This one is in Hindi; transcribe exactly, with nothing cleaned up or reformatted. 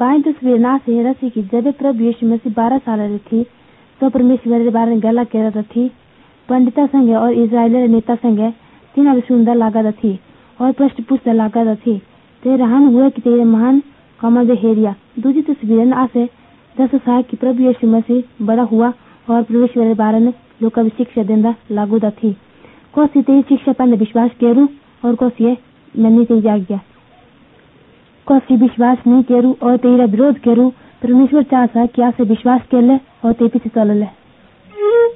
बाई तस्वीर ना से रसी की जब प्रभु यीशु मसीह बारह साल थी तो परमेश्वर के बारे में गला कर थी पंडिता संगे और इजराइल नेता संगे तीन अब सुंदर लागत थी और प्रश्न पूछता लागत थी तेरे हम हुए कि तेरे महान कमल दे हेरिया दूसरी तस्वीर ना से दस साल की प्रभु यीशु मसीह बड़ा हुआ और परमेश्वर के बारे में लोग कभी शिक्षा देना लागू थी कोसी तेरी शिक्षा पर विश्वास करूँ और कोसी नन्ही तेरी जाग गया कोसी विश्वास नहीं करूँ और तेरा विरोध करूँ परमेश्वर चाहता कि आपसे विश्वास कर ले और ते पीछे चल ले।